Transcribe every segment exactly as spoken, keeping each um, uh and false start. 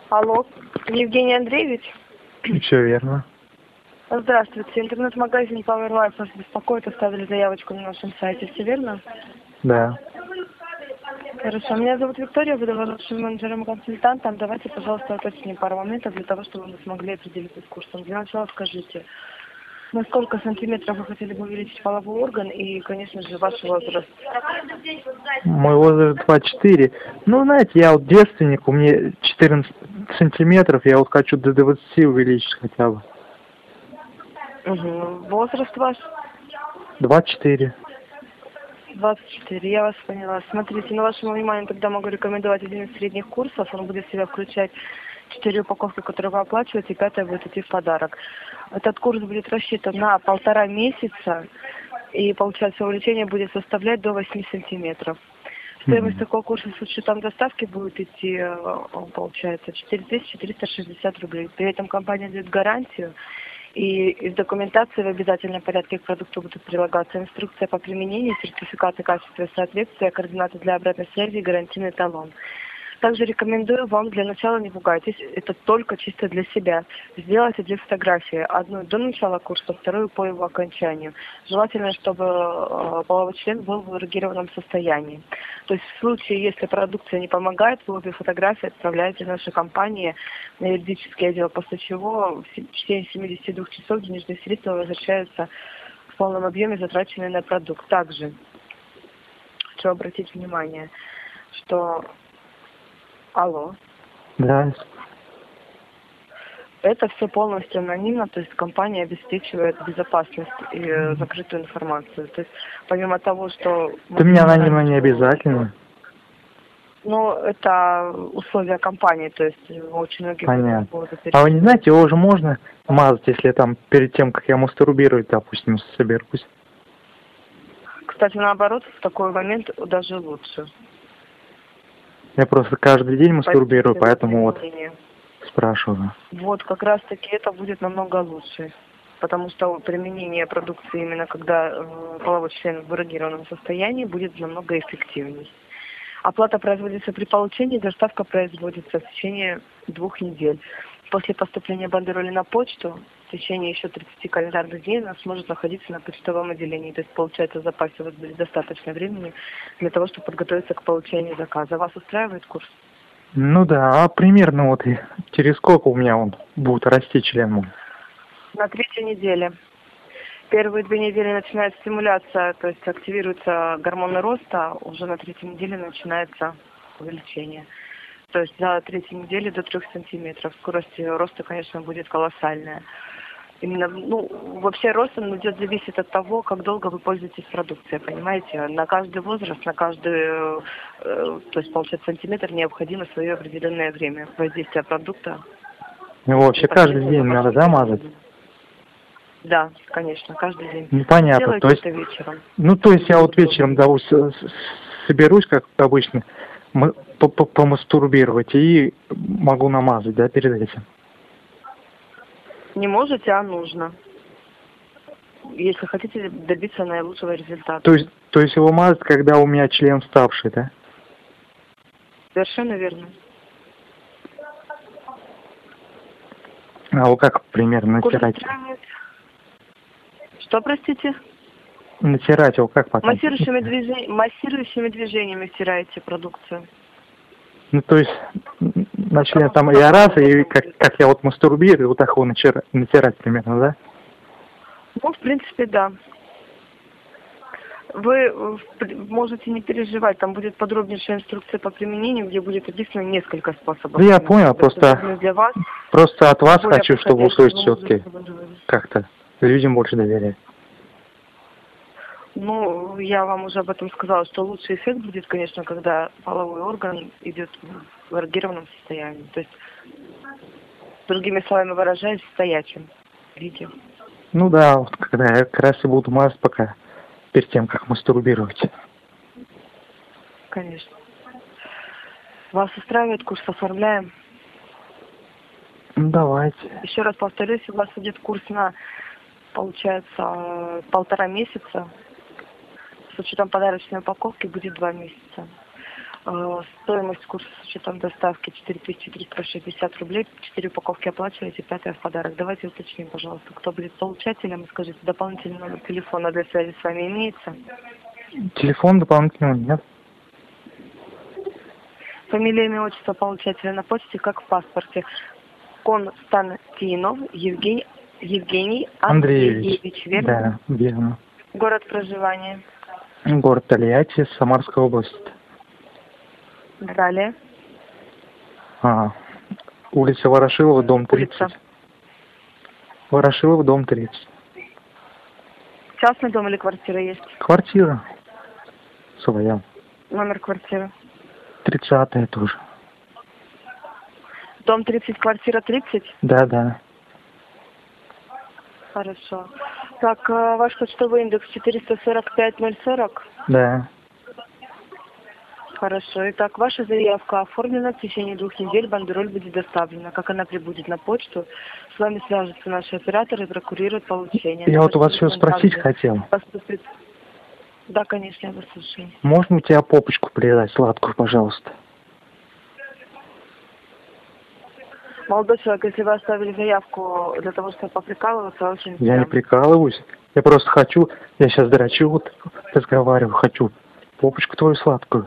Алло, Евгений Андреевич? Все верно. Здравствуйте. Интернет-магазин Power Life вас беспокоит. Оставили заявочку на нашем сайте. Все верно? Да. Хорошо. Меня зовут Виктория, буду вашим менеджером и консультантом. Давайте, пожалуйста, уточним пару моментов для того, чтобы мы смогли определиться с курсом. Для начала скажите, на сколько сантиметров вы хотели бы увеличить половой орган и, конечно же, ваш возраст? Мой возраст двадцать четыре. Ну, знаете, я вот девственник, у меня четырнадцать сантиметров, я вот хочу до двадцати увеличить хотя бы. Угу. Возраст ваш? двадцать четыре. двадцать четыре, я вас поняла. Смотрите, на вашему вниманию тогда могу рекомендовать один из средних курсов. Он будет в себя включать четыре упаковки, которые вы оплачиваете, и пятая будет идти в подарок. Этот курс будет рассчитан на полтора месяца, и, получается, увеличение будет составлять до восьми сантиметров. Стоимость mm-hmm. такого курса с учетом доставки будет идти, получается, четыре тысячи триста шестьдесят рублей. При этом компания дает гарантию, и из документации в обязательном порядке к продукту будут прилагаться инструкция по применению, сертификаты качества и соответствия, координаты для обратной связи и гарантийный талон. Также рекомендую вам для начала не пугайтесь, это только чисто для себя. Сделайте две фотографии, одну до начала курса, вторую по его окончанию. Желательно, чтобы э, половой член был в эрегированном состоянии. То есть в случае, если продукция не помогает, вы обе фотографии отправляете в нашу компанию на юридический отдел, после чего в течение семидесяти двух часов денежные средства возвращаются в полном объеме, затраченные на продукт. Также хочу обратить внимание, что... Алло. Да. Это все полностью анонимно, то есть компания обеспечивает безопасность и э, закрытую информацию. То есть помимо того, что... Ты меня анонимно не обязательно. Ну, это условия компании, то есть очень многие... Понятно. А вы не знаете, его уже можно мазать, если там перед тем, как я мастурбирую, допустим, соберусь? Кстати, наоборот, в такой момент даже лучше. Я просто каждый день мастурбирую, поэтому вот спрашиваю. Вот, как раз таки это будет намного лучше. Потому что применение продукции именно когда э, половой член в эрегированном состоянии будет намного эффективнее. Оплата производится при получении, доставка производится в течение двух недель. После поступления бандероли на почту в течение еще тридцати календарных дней она сможет находиться на почтовом отделении. То есть, получается, в запасе у вас будет достаточно времени для того, чтобы подготовиться к получению заказа. Вас устраивает курс? Ну да, а примерно вот через сколько у меня он будет расти член мой? На третьей неделе. Первые две недели начинается стимуляция, то есть активируются гормоны роста, уже на третьей неделе начинается увеличение. То есть за третью неделю до трех сантиметров. Скорость роста, конечно, будет колоссальная. Именно, ну, вообще рост он идет, зависит от того, как долго вы пользуетесь продукцией, понимаете? На каждый возраст, на каждый, э, то есть, получается, сантиметр необходимо свое определенное время воздействия продукта. Ну, вообще каждый день надо, да, мазать? Да, конечно, каждый день. Ну, понятно. Делайте то есть, это вечером. Ну, то есть я вот вечером, допустим, соберусь, как обычно, помастурбировать и могу намазать, да, перед этим? Не можете, а нужно. Если хотите добиться наилучшего результата. То есть, то есть его мазать, когда у меня член вставший, да? Совершенно верно. А вот как примерно натирать? Что, простите? Натирать его как потом? Массирующими, движень... Массирующими движениями стираете продукцию. Ну, то есть, на член там я раз, и как, как я вот мастурбирую, вот так его натирать, натирать примерно, да? Ну, в принципе, да. Вы можете не переживать, там будет подробнейшая инструкция по применению, где будет описано несколько способов. Ну, я понял, просто, для вас, просто от вас хочу, чтобы услышать все-таки как-то людям больше доверять. Ну, я вам уже об этом сказала, что лучший эффект будет, конечно, когда половой орган идет в эрегированном состоянии. То есть, другими словами выражаясь, в стоячем виде. Ну да, вот когда я как раз и буду мазать пока, перед тем, как мастурбировать. Конечно. Вас устраивает курс, оформляем? Ну, давайте. Еще раз повторюсь, у вас идет курс на, получается, полтора месяца. С учетом подарочной упаковки будет два месяца. Э, стоимость курса с учетом доставки четыре тысячи триста шестьдесят рублей. четыре упаковки оплачиваете, пятая в подарок. Давайте уточним, пожалуйста, кто будет получателем. Скажите, дополнительный номер телефона для связи с вами имеется? Телефон дополнительного нет. Фамилия, имя, отчество получателя на почте, как в паспорте. Константинов Евгений, Евгений Андреевич. Андреевич, верно? Да, верно. Город проживания. Город Тольятти, Самарская область. Далее. А, улица Ворошилова, дом тридцать. Улица. Ворошилова, дом тридцать. Частный дом или квартира есть? Квартира своя. Номер квартиры. Тридцатая тоже. Дом тридцать, квартира тридцать? Да, да. Хорошо. Так, э, ваш почтовый индекс четыреста сорок пять ноль сорок? Да. Хорошо. Итак, ваша заявка оформлена. В течение двух недель бандероль будет доставлена. Как она прибудет на почту, с вами свяжутся наши операторы и прокурируют получение. Я вот у вас еще спросить хотел. Поступит... Да, конечно, я вас слушаю. Можно у тебя попочку придать сладкую, пожалуйста? Молодой человек, если вы оставили заявку для того, чтобы поприкалываться, очень... Я не прикалываюсь. Я просто хочу, я сейчас драчу, вот разговариваю, хочу попочку твою сладкую.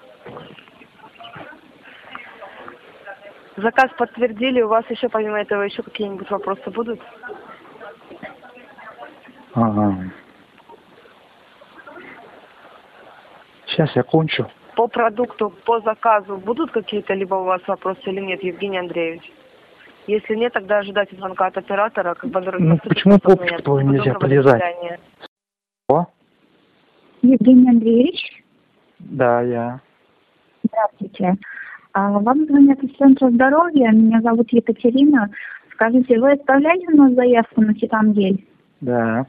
Заказ подтвердили, у вас еще помимо этого еще какие-нибудь вопросы будут? Ага. Сейчас я кончу. По продукту, по заказу будут какие-то либо у вас вопросы или нет, Евгений Андреевич? Если нет, тогда ожидайте звонка от оператора. Как бы, ну почему попочку твою нельзя полезать? О? Евгений Андреевич? Да, я. Здравствуйте. А, вам звонят из Центра здоровья. Меня зовут Екатерина. Скажите, вы оставляли у нас заявку на Титангель? Да.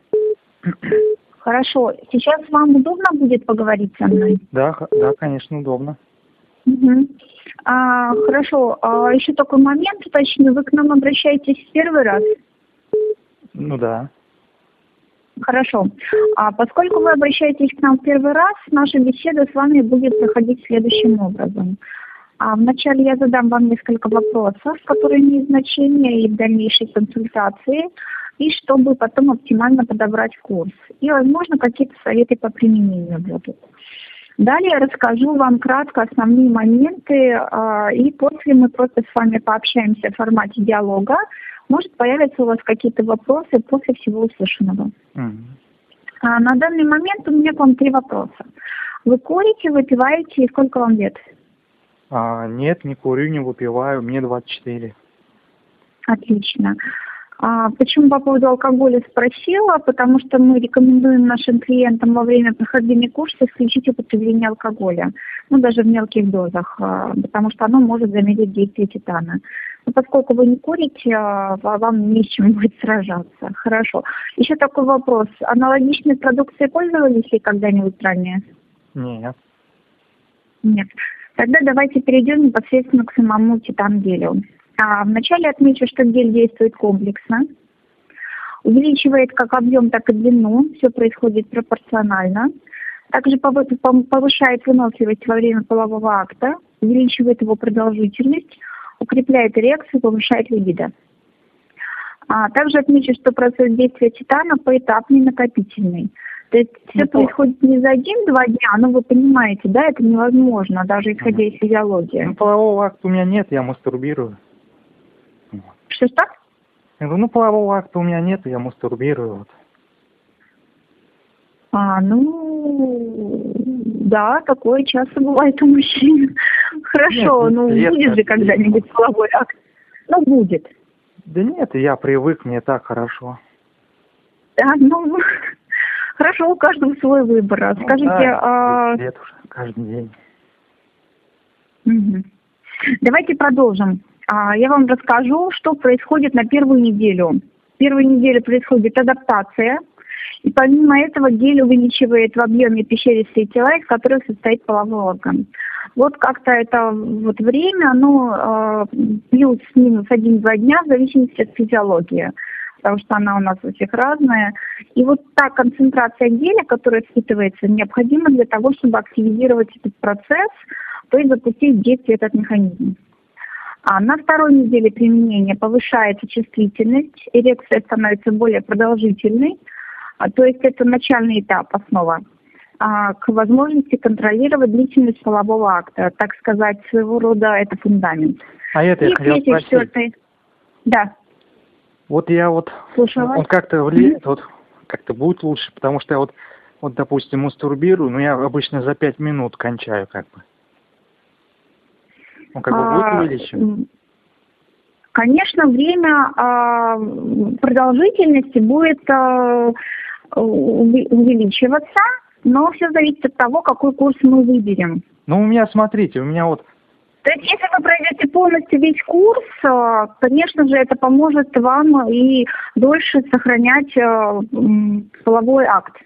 Хорошо. Сейчас вам удобно будет поговорить со мной? Да, да, конечно, удобно. Угу. А, хорошо. А, еще такой момент уточню. Вы к нам обращаетесь в первый раз? Ну да. Хорошо. А поскольку вы обращаетесь к нам в первый раз, наша беседа с вами будет проходить следующим образом. А вначале я задам вам несколько вопросов, которые имеют значение и в дальнейшей консультации, и чтобы потом оптимально подобрать курс. И, возможно, какие-то советы по применению будут. Далее я расскажу вам кратко основные моменты, и после мы просто с вами пообщаемся в формате диалога. Может появятся у вас какие-то вопросы после всего услышанного. Mm-hmm. А на данный момент у меня к вам три вопроса. Вы курите, выпиваете, и сколько вам лет? А, нет, не курю, не выпиваю, мне двадцать четыре. Отлично. А почему по поводу алкоголя спросила? Потому что мы рекомендуем нашим клиентам во время прохождения курса исключить употребление алкоголя, ну даже в мелких дозах, потому что оно может замедлить действие титана. Но поскольку вы не курите, вам не с чем будет сражаться. Хорошо. Еще такой вопрос. Аналогичной продукцией пользовались ли когда-нибудь ранее? Нет. Нет. Тогда давайте перейдем непосредственно к самому титангелю. А вначале отмечу, что гель действует комплексно, увеличивает как объем, так и длину, все происходит пропорционально. Также повышает выносливость во время полового акта, увеличивает его продолжительность, укрепляет эрекцию, повышает либидо. А также отмечу, что процесс действия титана поэтапный, накопительный. То есть все ну, происходит не за один-два дня, но вы понимаете, да, это невозможно, даже исходя из физиологии. Ну, полового акта у меня нет, я мастурбирую. Что-что? Я говорю, ну, полового акта у меня нет, я мастурбирую. Вот. А, ну, да, такое часто бывает у мужчин. Хорошо, нет, ну, будет же когда-нибудь половой акт. Ну, будет. Да нет, я привык, мне так хорошо. Да, ну... Хорошо, у каждого свой выбор. Скажите, ну, да, а... лет уже, каждый день. Угу. Давайте продолжим. А, я вам расскажу, что происходит на первую неделю. Первую неделю происходит адаптация, и помимо этого гель увеличивает в объеме пещеристые тела, из которых состоит половой орган. Вот как-то это вот время, оно э, плюс-минус один-два дня в зависимости от физиологии, потому что она у нас у всех разная. И вот та концентрация геля, которая впитывается, необходима для того, чтобы активизировать этот процесс, то есть запустить в действие этот механизм. А на второй неделе применения повышается чувствительность, эрекция становится более продолжительной, а, то есть это начальный этап, основа, а, к возможности контролировать длительность полового акта, так сказать, своего рода это фундамент. А это И я хотел третий, спросить. четвертый, да. Вот я вот, Слушаю вас. он как-то влияет, вот как-то будет лучше, потому что я вот, вот, допустим, мастурбирую, но я обычно за пять минут кончаю, как бы. Он как бы будет А, увеличивать? Конечно, время а, продолжительности будет а, уви- увеличиваться, но все зависит от того, какой курс мы выберем. Ну, у меня, смотрите, у меня вот, То есть, если вы пройдете полностью весь курс, а, конечно же, это поможет вам и дольше сохранять а, м, половой акт.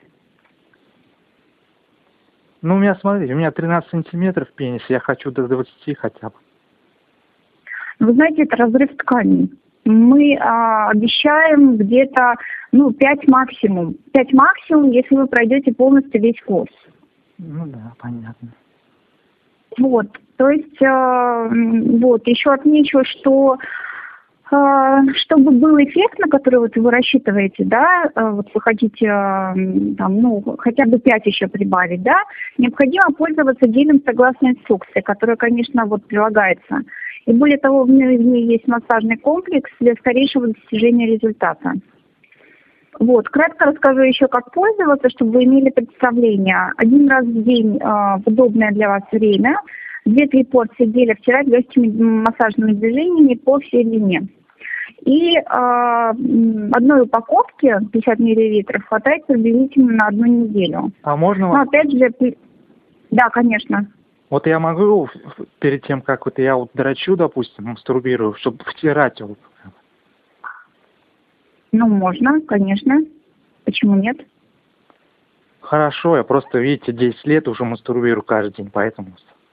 ну, у меня, смотрите, у меня тринадцать сантиметров пенис, я хочу до двадцати хотя бы. Вы знаете, это разрыв тканей. Мы а, обещаем где-то, ну, пять максимум. пять максимум, если вы пройдете полностью весь курс. Ну да, понятно. Вот, то есть, а, вот, еще отмечу, что а, чтобы был эффект, на который вот вы рассчитываете, да, а, вот вы хотите, а, там, ну, хотя бы пять еще прибавить, да, необходимо пользоваться гелем согласно инструкции, которая, конечно, вот прилагается. И более того, в ней, в ней есть массажный комплекс для скорейшего достижения результата. Вот, кратко расскажу еще, как пользоваться, чтобы вы имели представление. Один раз в день э, в удобное для вас время, две-три порции геля втирать легкими массажными движениями по всей длине. И э, одной упаковки, пятьдесят миллилитров, хватает приблизительно на одну неделю. А можно... Но опять же, да, конечно. Вот я могу перед тем, как вот я вот дрочу, допустим, мастурбирую, чтобы втирать его. Ну, можно, конечно. Почему нет? Хорошо, я просто, видите, десять лет уже мастурбирую каждый день, поэтому...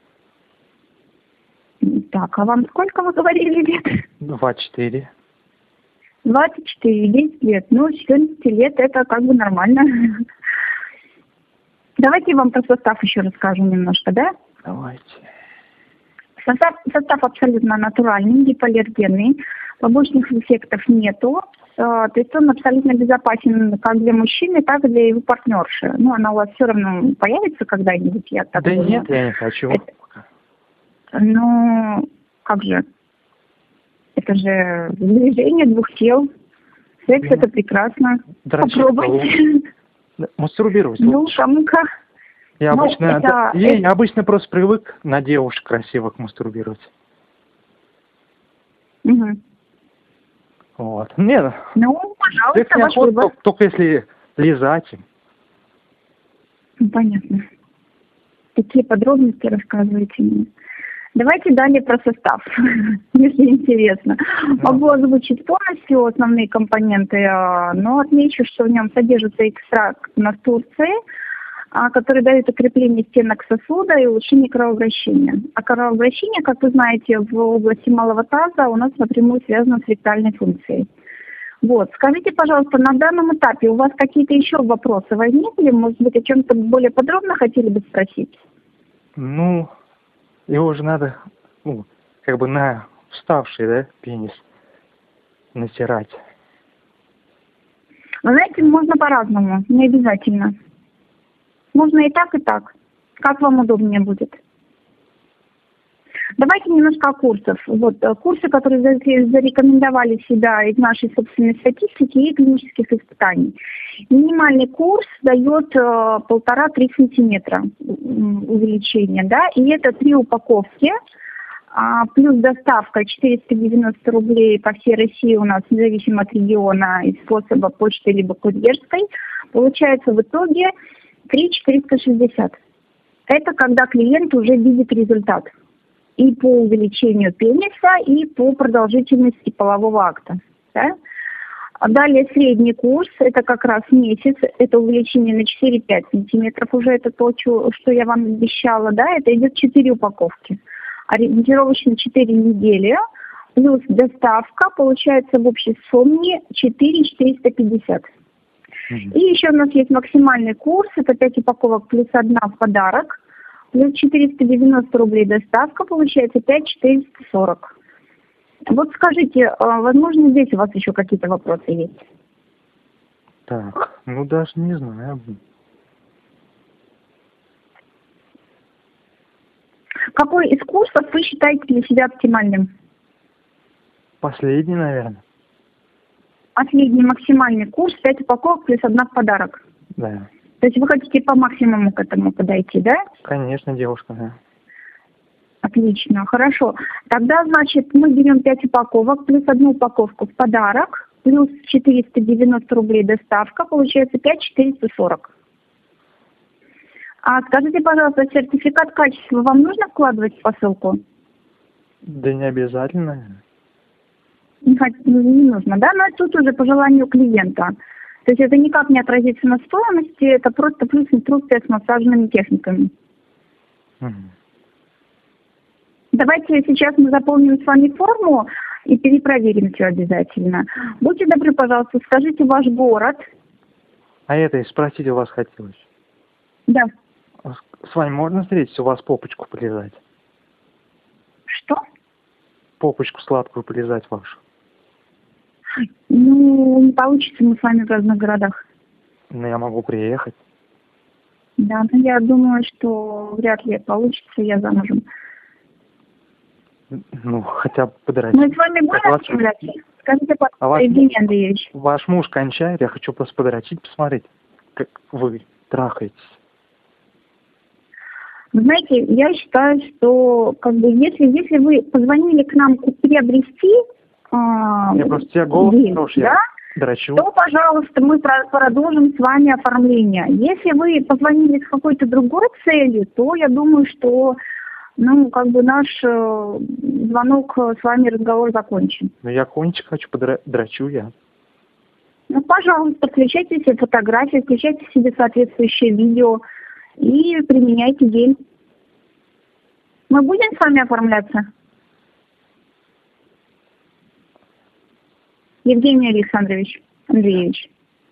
Так, а вам сколько вы говорили лет? двадцать четыре. двадцать четыре, десять лет. Ну, четырнадцать лет это как бы нормально. Давайте я вам про состав еще расскажу немножко, да? Давайте. Состав, состав абсолютно натуральный, гипоаллергенный, побочных эффектов нету. То есть он абсолютно безопасен как для мужчины, так и для его партнерши. Ну, она у вас все равно появится когда-нибудь, я так Да думаю. нет, я не хочу. Это... Ну, как же? Это же движение двух тел. Секс Ну, это прекрасно. дрочить Попробуйте. Мастурбировать Ну, лучше. кому как. Я ну, обычно, это- да, я, это- я обычно просто привык на девушек красивых мастурбировать. Мгм. Вот. Нет, Ну, пожалуйста, секс не ваш охота, выбор. только, только если лизать им. Ну, понятно. Такие подробности рассказываете мне. Давайте далее про состав, если интересно. Могу озвучить полностью основные компоненты, а, но отмечу, что в нем содержится экстракт настурции, а, который дает укрепление стенок сосуда и улучшение кровообращения. А кровообращение, как вы знаете, в области малого таза у нас напрямую связано с ректальной функцией. Вот. Скажите, пожалуйста, на данном этапе у вас какие-то еще вопросы возникли? Может быть, о чем-то более подробно хотели бы спросить? Ну, его же надо, ну, как бы на вставший, да, пенис натирать. Вы знаете, можно по-разному, не обязательно. Можно и так, и так. Как вам удобнее будет. Давайте немножко о курсах. Вот, э, курсы, которые за- зарекомендовали себя из нашей собственной статистики и клинических испытаний. Минимальный курс дает э, полтора-три сантиметра м, увеличения, да, и это три упаковки, а, плюс доставка четыреста девяносто рублей по всей России у нас, независимо от региона и способа почты либо курьерской, получается в итоге три тысячи четыреста шестьдесят. Это когда клиент уже видит результат и по увеличению пениса, и по продолжительности полового акта. Да? А далее средний курс, это как раз месяц, это увеличение на четыре-пять сантиметров, уже это то, что я вам обещала, да, это идет четыре упаковки. Ориентировочно четыре недели, плюс доставка, получается в общей сумме четыре тысячи четыреста пятьдесят. И еще у нас есть максимальный курс, это пять упаковок плюс одна в подарок. плюс четыреста девяносто рублей доставка, получается пять тысяч четыреста сорок. Вот скажите, возможно, здесь у вас еще какие-то вопросы есть? Так, ну даже не знаю. Какой из курсов вы считаете для себя оптимальным? Последний, наверное. Последний максимальный курс, пять упаковок плюс одна в подарок. Да. То есть вы хотите по максимуму к этому подойти, да? Конечно, девушка, да. Отлично, хорошо. Тогда, значит, мы берем пять упаковок плюс одну упаковку в подарок, плюс четыреста девяносто рублей доставка, получается пять тысяч четыреста сорок. А скажите, пожалуйста, сертификат качества вам нужно вкладывать в посылку? Да не обязательно. Не, не нужно, да? Но тут уже по желанию клиента. То есть это никак не отразится на стоимости, это просто плюс инструкция с массажными техниками. Угу. Давайте сейчас мы заполним с вами форму и перепроверим все обязательно. Будьте добры, пожалуйста, скажите ваш город. А это и спросить у вас хотелось. Да. С вами можно встретиться, у вас попочку полизать? Что? Попочку сладкую полизать вашу. Ну, не получится, мы с вами в разных городах. Ну, я могу приехать. Да, но я думаю, что вряд ли получится, я замужем. Ну, хотя бы подрать. Мы с вами будем оставляться? Скажите, пожалуйста, а Евгений Андреевич. Ваш муж кончает, я хочу просто подрочить, посмотреть, как вы трахаетесь. Вы знаете, я считаю, что как бы если, если вы позвонили к нам приобрести э, я просто тебя голос хороший, да, я дрочу. то, пожалуйста, мы про- продолжим с вами оформление. Если вы позвонили с какой-то другой целью, то я думаю, что ну, как бы наш э, звонок с вами, разговор закончен. Ну, я кончик хочу, подрочу я. Ну, пожалуйста, включайте себе фотографии, включайте себе соответствующее видео и применяйте гель. Мы будем с вами оформляться? Евгений Александрович Андреевич.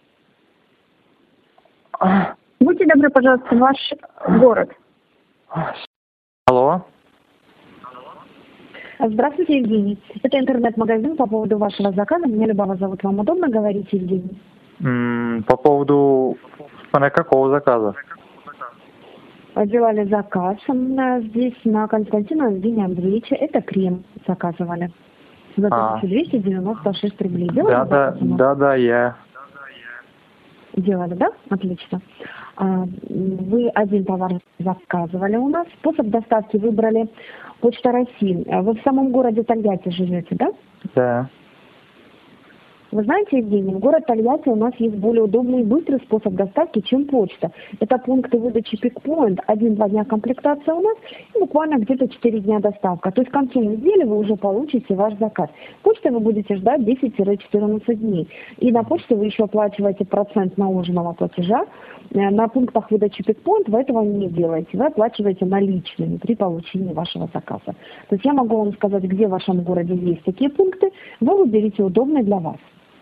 А. Будьте добры, пожалуйста, ваш город. Алло. Здравствуйте, Евгений. Это интернет-магазин по поводу вашего заказа. Меня Любава зовут. Вам удобно говорить, Евгений? М-м, по поводу смотря какого заказа? Делали заказ здесь на Константина Евгения Андреевича. Это крем заказывали. За тысячу двести девяносто шесть рублей. Делали да, да, да, да, я. Делали, да? Отлично. Вы один товар заказывали у нас. Способ доставки выбрали Почта России. Вы в самом городе Тольятти живете, да? Да. Вы знаете, Евгений, в город Тольятти у нас есть более удобный и быстрый способ доставки, чем почта. Это пункты выдачи пикпоинт, один-два дня комплектация у нас и буквально где-то четыре дня доставка. То есть к концу недели вы уже получите ваш заказ. Почтой вы будете ждать десять-четырнадцать дней. И на почте вы еще оплачиваете процент наложенного платежа. На пунктах выдачи пикпоинт вы этого не делаете. Вы оплачиваете наличными при получении вашего заказа. То есть я могу вам сказать, где в вашем городе есть такие пункты. Вы выберите удобный для вас.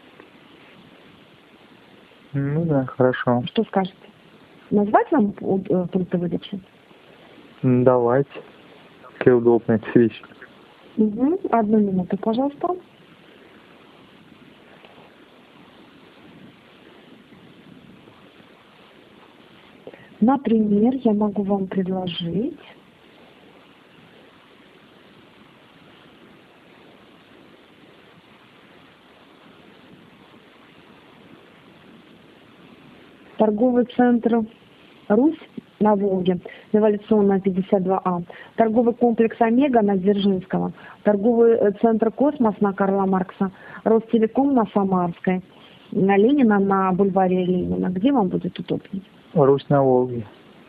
Ну да, хорошо. Что скажете? Назвать вам пункты выдачи? Давайте. Какие удобные вещи. Угу. Одну минуту, пожалуйста. Например, я могу вам предложить торговый центр «Русь» на Волге, революционная пятьдесят два А, торговый комплекс «Омега» на Дзержинского, торговый центр «Космос» на Карла Маркса, Ростелеком на Самарской, на Ленина на бульваре Ленина. Где вам будет удобнее? «Русь» на Волге.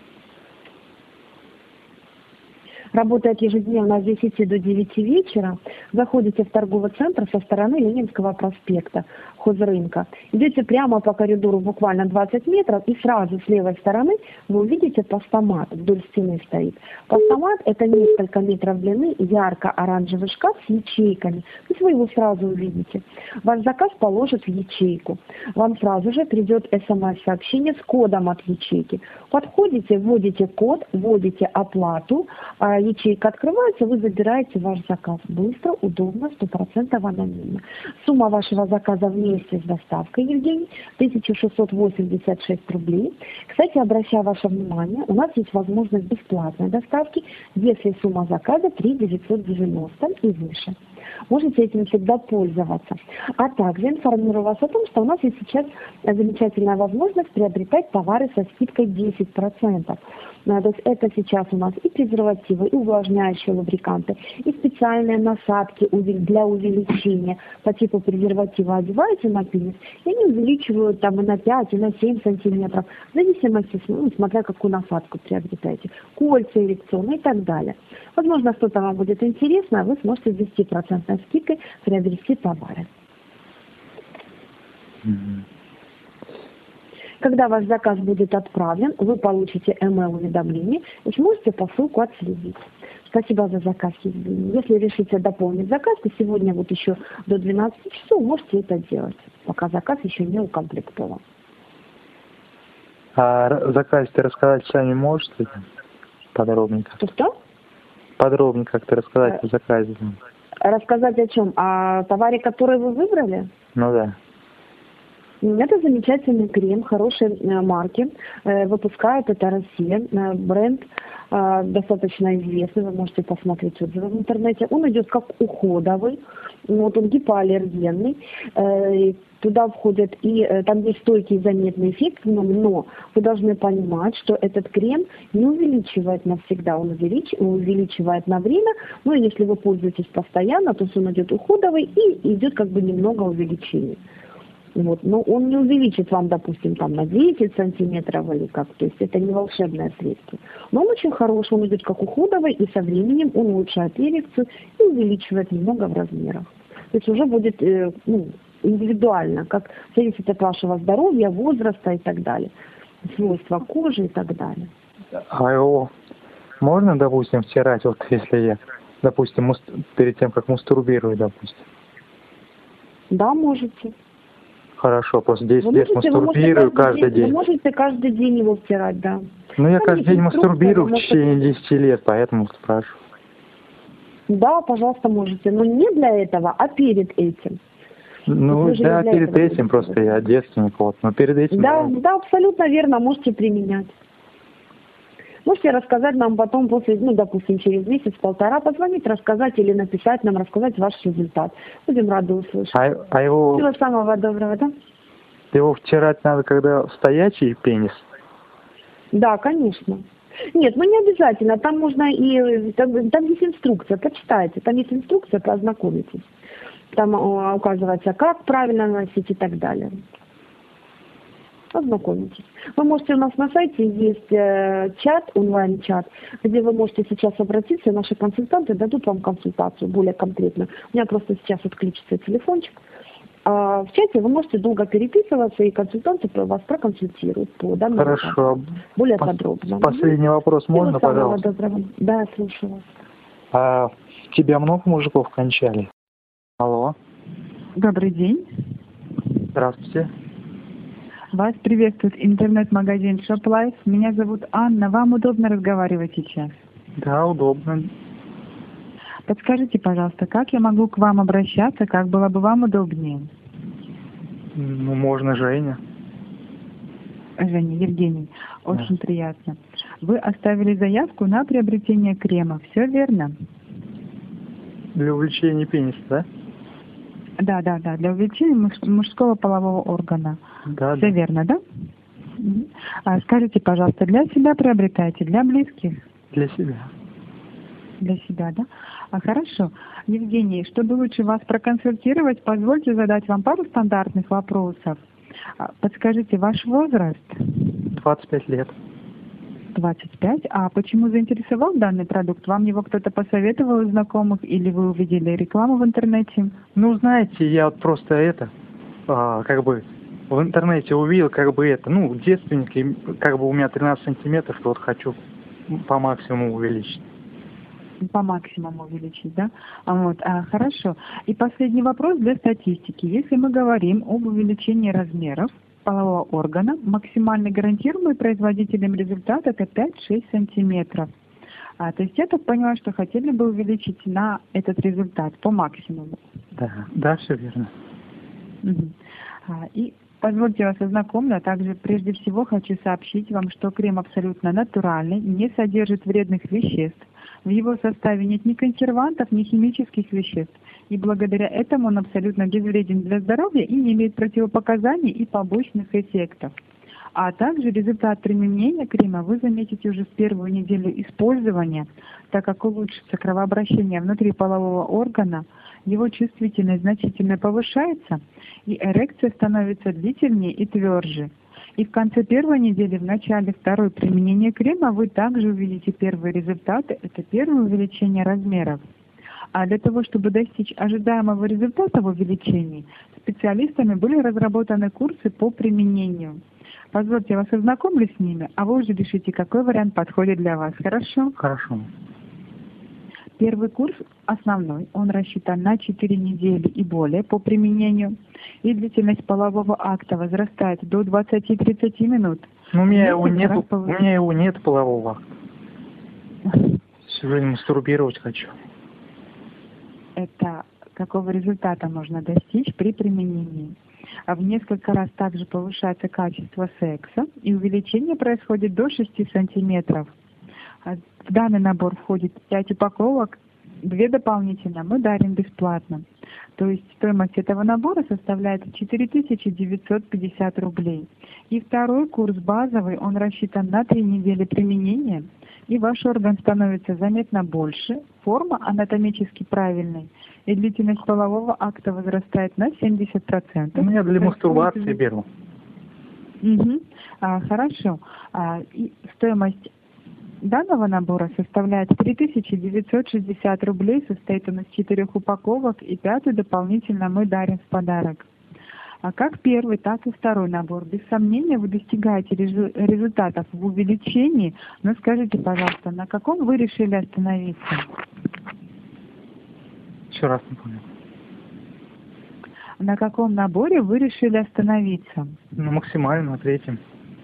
Работает ежедневно с десяти до девяти вечера. Заходите в торговый центр со стороны Ленинского проспекта, хозрынка. Идете прямо по коридору буквально двадцать метров, и сразу с левой стороны вы увидите постамат, вдоль стены стоит. Постамат — это несколько метров длины, ярко-оранжевый шкаф с ячейками. То есть вы его сразу увидите. Ваш заказ положат в ячейку. Вам сразу же придет смс-сообщение с кодом от ячейки. Подходите, вводите код, вводите оплату, а ячейка открывается, вы забираете ваш заказ. Быстро, удобно, сто процентов анонимно. Сумма вашего заказа вместе с доставкой, Евгений, тысяча шестьсот восемьдесят шесть рублей. Кстати, обращаю ваше внимание, у нас есть возможность бесплатной доставки, если сумма заказа три тысячи девятьсот девяносто и выше. Можете этим всегда пользоваться. А также информирую вас о том, что у нас есть сейчас замечательная возможность приобретать товары со скидкой десять процентов. То есть это сейчас у нас и презервативы, и увлажняющие лубриканты, и специальные насадки для увеличения по типу презерватива одеваете на пенис, и они увеличивают там и на пять, и на семь сантиметров, в зависимости, ну, смотря какую насадку приобретаете, кольца эрекционные и так далее. Возможно, что-то вам будет интересно, а вы сможете с десять процентов скидкой приобрести товары. Mm-hmm. Когда ваш заказ будет отправлен, вы получите email-уведомление и сможете по ссылку отследить. Спасибо за заказ, Евгений. Если решите дополнить заказ, то сегодня вот еще до двенадцати часов можете это делать, пока заказ еще не укомплектован. А заказ-то рассказать сами можете подробненько? Что-что? Подробнее как-то рассказать а, о заказе. Рассказать о чем? О товаре, который вы выбрали? Ну да. Это замечательный крем хорошей марки. Выпускает это Россия. Бренд достаточно известный. Вы можете посмотреть отзывы в интернете. Он идет как уходовый. Вот он гипоаллергенный. Туда входят и там есть стойкий заметный эффект, но вы должны понимать, что этот крем не увеличивает навсегда, он увеличивает на время, но если вы пользуетесь постоянно, то он идет уходовый и идет как бы немного увеличения. Вот. Но он не увеличит вам, допустим, там на десять сантиметров или как, то есть это не волшебное средство. Но он очень хороший, он идет как уходовый, и со временем он улучшает эрекцию и увеличивает немного в размерах. То есть уже будет э, ну, индивидуально, как зависит от вашего здоровья, возраста и так далее, свойства кожи и так далее. А его можно, допустим, втирать, вот если я, допустим, муст... перед тем, как мастурбирую, допустим? Да, можете. Хорошо, после десяти лет можете, мастурбирую каждый день. Вы можете каждый день его втирать, да. Ну, я каждый день мастурбирую в течение десяти лет, поэтому спрашиваю. Да, пожалуйста, можете. Но не для этого, а перед этим. Ну, да, перед этим просто я девственник, вот. Но перед этим... Да, да, абсолютно верно, можете применять. Можете рассказать нам потом после, ну, допустим, через месяц-полтора, позвонить, рассказать или написать нам, рассказать ваш результат. Будем рады услышать. А, а его... Всего самого доброго, да? Его втирать надо, когда стоячий пенис? Да, конечно. Нет, ну не обязательно. Там можно и... Там, там есть инструкция, почитайте. Там есть инструкция, познакомитесь. Там указывается, как правильно носить и так далее. Ознакомитесь. Вы можете, у нас на сайте есть э, чат, онлайн-чат, где вы можете сейчас обратиться, и наши консультанты дадут вам консультацию более конкретно. У меня просто сейчас отключится телефончик. А в чате вы можете долго переписываться, и консультанты вас проконсультируют по данному Хорошо. вопросу. Более Пос подробно. Последний вопрос можно, Всего пожалуйста? Доброго. Да, слушаю вас. А тебя много мужиков кончали? Алло. Добрый день. Здравствуйте. Вас приветствует интернет-магазин ShopLife. Меня зовут Анна. Вам удобно разговаривать сейчас? Да, удобно. Подскажите, пожалуйста, как я могу к вам обращаться, как было бы вам удобнее? Ну, можно Женя. Женя, Евгений, очень да. приятно. Вы оставили заявку на приобретение крема, все верно? Для увеличения пениса, да? Да, да, да, для увеличения муж, мужского полового органа. Да, все да. верно, да? А скажите, пожалуйста, для себя приобретаете, для близких? Для себя. Для себя, да? А хорошо. Евгений, чтобы лучше вас проконсультировать, позвольте задать вам пару стандартных вопросов. Подскажите, ваш возраст? двадцать пять лет. двадцать пять. А почему заинтересовал данный продукт? Вам его кто-то посоветовал из знакомых или вы увидели рекламу в интернете? Ну, знаете, я вот просто это, а, как бы в интернете увидел, как бы это, ну, девственник, и как бы у меня тринадцать сантиметров, вот хочу по максимуму увеличить. по максимуму увеличить, да? А вот, а, хорошо. И последний вопрос для статистики. Если мы говорим об увеличении размеров полового органа, максимально гарантируемый производителем результат это пять-шесть сантиметров. А, то есть я так понимаю, что хотели бы увеличить на этот результат по максимуму. Да, да, все верно. Угу. А, и позвольте вас ознакомлю, а также прежде всего хочу сообщить вам, что крем абсолютно натуральный, не содержит вредных веществ. В его составе нет ни консервантов, ни химических веществ. И благодаря этому он абсолютно безвреден для здоровья и не имеет противопоказаний и побочных эффектов. А также результат применения крема вы заметите уже в первую неделю использования, так как улучшится кровообращение внутри полового органа, его чувствительность значительно повышается, и эрекция становится длительнее и тверже. И в конце первой недели, в начале второй применения крема вы также увидите первые результаты, это первое увеличение размеров. А для того, чтобы достичь ожидаемого результата в увеличении, специалистами были разработаны курсы по применению. Позвольте, я вас ознакомлю с ними, а вы уже решите, какой вариант подходит для вас. Хорошо? Хорошо. Первый курс основной, он рассчитан на четыре недели и более по применению, и длительность полового акта возрастает до двадцати-тридцати минут. Ну, у меня его нету, у меня его нет полового акта. Сегодня мастурбировать хочу. Это какого результата можно достичь при применении? А в несколько раз также повышается качество секса, и увеличение происходит до шести сантиметров. В данный набор входит пять упаковок, две дополнительно мы дарим бесплатно. То есть стоимость этого набора составляет четыре тысячи девятьсот пятьдесят рублей. И второй курс базовый, он рассчитан на три недели применения, и ваш орган становится заметно больше, форма анатомически правильной, и длительность полового акта возрастает на семьдесят процентов. У меня для мастурбации беру. Угу. А, хорошо. А, и стоимость данного набора составляет три тысячи девятьсот шестьдесят рублей, состоит он из четырех упаковок, и пятую дополнительно мы дарим в подарок. А как первый, так и второй набор. Без сомнения, вы достигаете результатов в увеличении, но скажите, пожалуйста, на каком вы решили остановиться? Еще раз не понял. На каком наборе вы решили остановиться? Ну, максимально на третьем.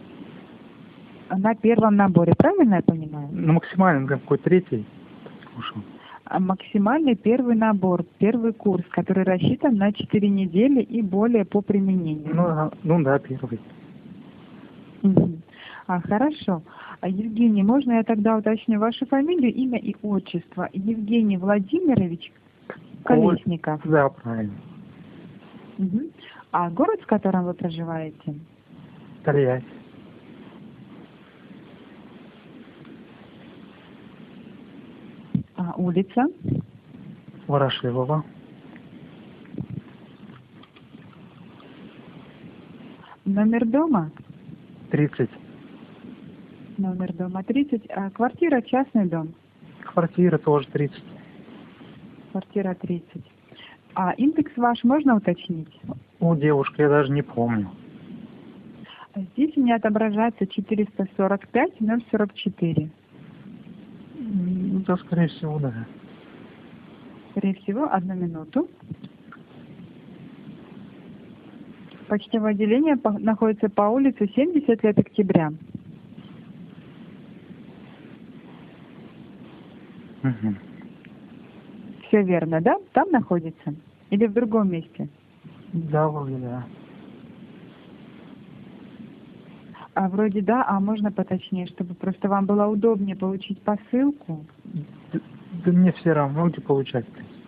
На первом наборе, правильно я понимаю? Ну, максимально какой третий? Слушал. А максимальный первый набор, первый курс, который рассчитан на четыре недели и более по применению. Ну, ну да, первый. Угу. А, хорошо. А, Евгений, можно я тогда уточню вашу фамилию, имя и отчество? Евгений Владимирович Колесников. Да, правильно. Угу. А город, в котором вы проживаете? Тольятти. А, улица? Ворошилова. Номер дома? тридцать. Номер дома тридцать. А квартира, частный дом? Квартира тоже тридцать. Квартира тридцать. А индекс ваш можно уточнить? У девушки я даже не помню. Здесь у меня отображается четыреста сорок пять ноль сорок четыре. Да, скорее всего, да. Скорее всего, одну минуту. Почтовое отделение по, находится по улице семьдесят лет октября. Угу. Все верно, да? Там находится? Или в другом месте? Да, вроде да. А вроде да, а можно поточнее, чтобы просто вам было удобнее получить посылку? Да, да мне все равно, где получать.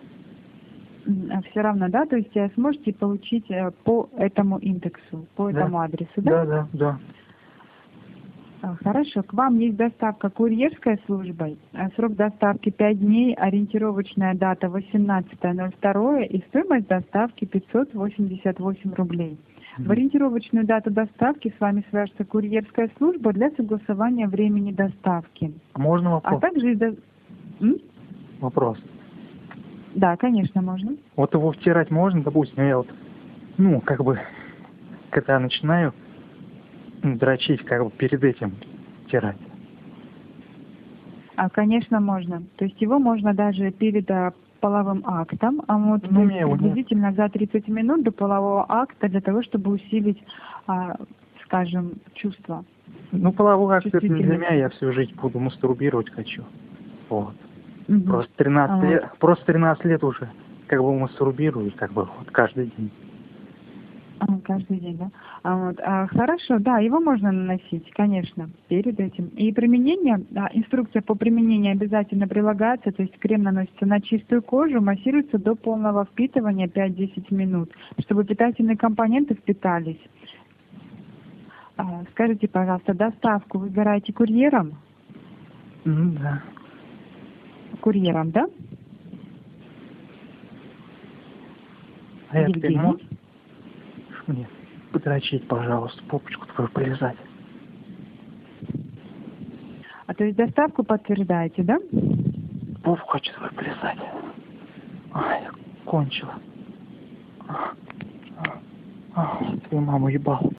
А все равно, да? То есть сможете получить по этому индексу, по Да. этому адресу, да? Да, да, да. А, Хорошо. К вам есть доставка курьерской службой. А, Срок доставки пять дней, ориентировочная дата восемнадцатое ноль второе и стоимость доставки пятьсот восемьдесят восемь рублей. В ориентировочную дату доставки с вами свяжется курьерская служба для согласования времени доставки. А можно А вопрос? также... и до- М? Вопрос. Да, конечно, можно. Вот его втирать можно, допустим, я вот, ну, как бы, когда начинаю дрочить, как бы перед этим втирать. А, конечно, можно. То есть его можно даже перед а, половым актом, а вот Ну, не, вот приблизительно за тридцать минут до полового акта для того, чтобы усилить, а, скажем, чувства. Ну, половой акт это не для Чувствительность. меня, я всю жизнь буду мастурбировать хочу. Вот. Мгм. Просто тринадцать А, лет, просто тринадцать лет уже как бы мастурбирую, как бы вот каждый день. А, каждый день, да? А, вот, а, хорошо, да, его можно наносить, конечно, перед этим. И применение, да, инструкция по применению обязательно прилагается, то есть крем наносится на чистую кожу, массируется до полного впитывания пять-десять минут, чтобы питательные компоненты впитались. А, скажите, пожалуйста, доставку вы выбираете курьером? Ну, да. Курьером, да? А я Евгений? теперь можешь мне подрочить, пожалуйста, попочку твою полизать? А то есть доставку подтверждаете, да? Попу хочу твою полизать. Ай, кончила. А, а, а, твою маму ебал.